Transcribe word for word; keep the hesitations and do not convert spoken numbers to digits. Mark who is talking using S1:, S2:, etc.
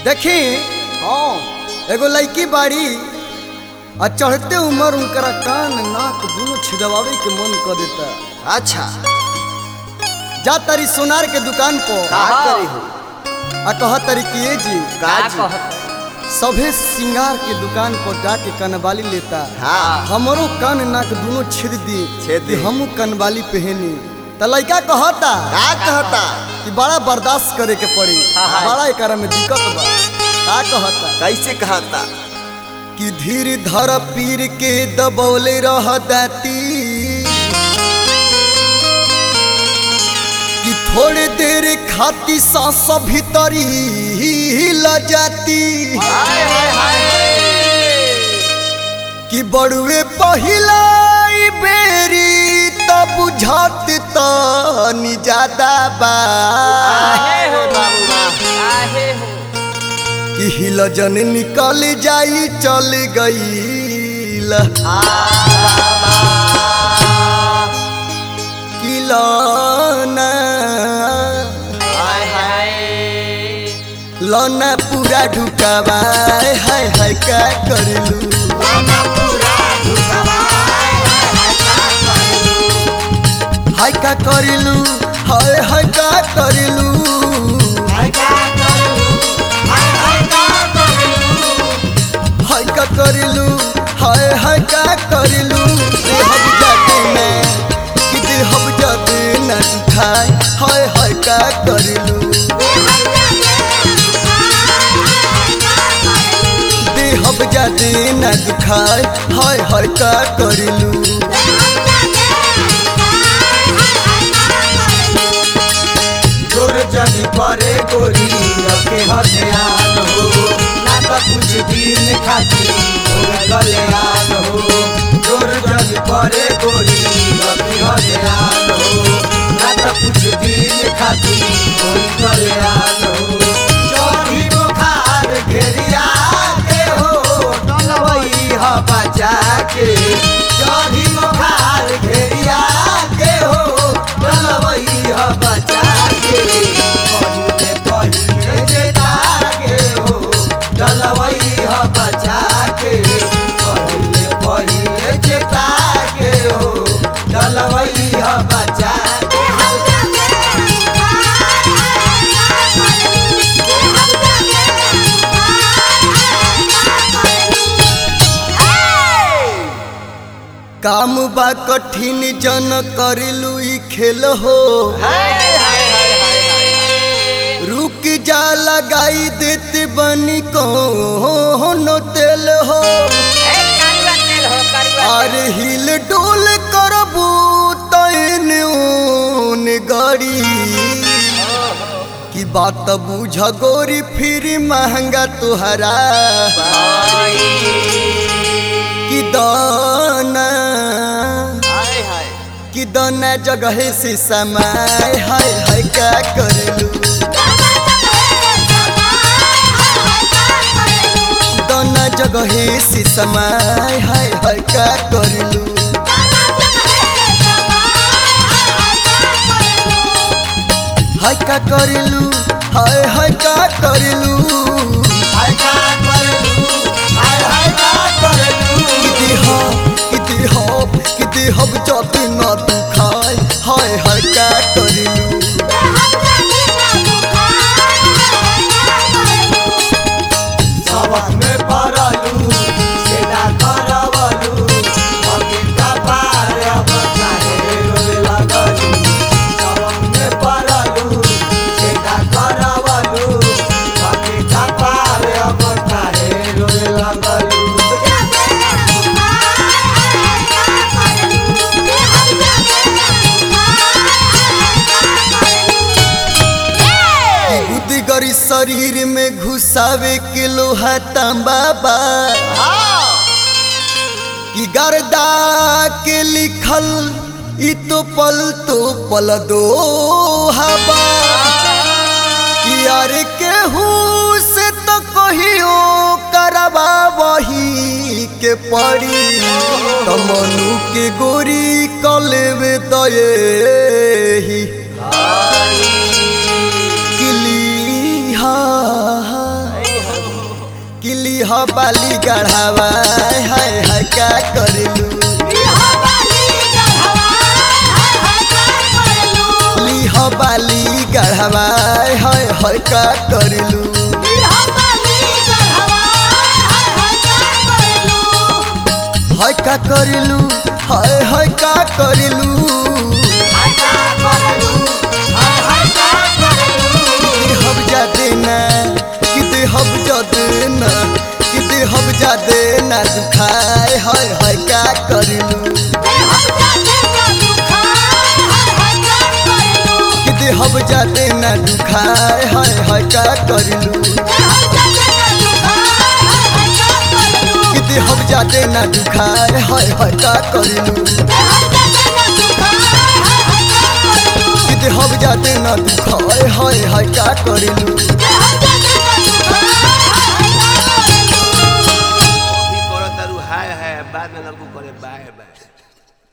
S1: देखी
S2: हाँ
S1: एगो लड़की बाड़ी आ चढ़ते उम्र उनकरा कान नाक दोनों छिदवावे के मन कर देता।
S2: अच्छा
S1: जा तारी सोनार के दुकान पर
S2: का करी हो
S1: आ कह तारी कि ए जी
S2: का जी
S1: सभे सिंगार के दुकान पर जाके कनवाली लेता।
S2: हाँ
S1: हमरो कान नाक दोनों छिद दी
S2: छेद
S1: कि
S2: दी।
S1: हमू कनवाली पहनी। त लड़का कहता
S2: का कहता
S1: कि बड़ा बर्दाश्त करे के पड़ी, बड़ा एकरा में दिक्कत बा। का कहता
S2: कैसे कहता
S1: कि धीर धर पीर के दबौले रह दाती कि थोड़े देर खाती सांस भीतरी ल जाती कि बड़ुए पहिला ई बेरी तब बुझात तनी ज्यादा बा कि हिल जन निकल जाई चल गई कि लौना लौना पूरा ढुकावा हाय हाय का करलू हाय का करलू हाय हाय का करलू हाय का करलू हाय हाय का करलू देहब जाते में कि देहब जाते न दिखाए हाय हाय का करलू देहब जाते न दिखाए हाय हाय का करलू
S2: जोर जनी परे गोरी रखे हथियान हो ना तो कुछ दिन खाती हो कल्याण हो जोर जनी परे गोरी रखे हथियान हो ना तो कुछ दिन खाती हो कल्याण हो चौड़ी बुखार घेरिया के हो टलवई ह बचा के चौड़ी बुखार घेरिया के हो टलवई ह बचा के पहिले पहिले जे ताके हो टलवई ह बचा के पहिले पहिले जे ताके हो टलवई ह बचा के
S1: काम बा कठिन जन करलू ई खेल हो रुक जा लगाई देते बनी को नो तेल हो अरे हिल डोल करबू तैन ऊन गड़ी की बात बुझ गोरी फिर महंगा तुहरा कि दाना कि दाना जगह से समय हाय हाय का करलू दाना जगह से समय हाय हाय का करलू हाय का करलू हाय हाय का करलू
S2: हाय का करलू हाय हाय का करलू
S1: किती हो किती हो किती हब जाती ना तू खाए हाय हाय का करलू
S2: सबक में पड़लू सेना करवलू अभी का पार अब काहे रोए लगलू सबक में पड़लू सेना करवलू अभी का पार अब काहे रोए लगलू
S1: बुद्धि गरी शरीर में घुसावे के लोहा तांबा बा कि गर्दा के लिखल ई तो पल तो पल दो हवा कि यार केहू से तो कहियो करवा वही के पड़ी तो मनु के गोरी कलेवे दये ही लीह बाली गढ़ावा हाय हाय का करिलू लीह बाली गढ़ावा हाय हाय का करिलू हाय का करिलू हाय हाय का करिलू हम जाते ना किते हम जाते ना किते हम जाते ना दुखाए हाय हाय का करिलू किते हम जाते ना दुखाए हाय हाय का करिलू किते हम जाते ना दुखाए हाय हाय का करिलू किते हम जाते ना दुखाए हाय हाय का करिलू
S2: अभी करत तारू हाय हाय बाद में लगू करे बाय बाय।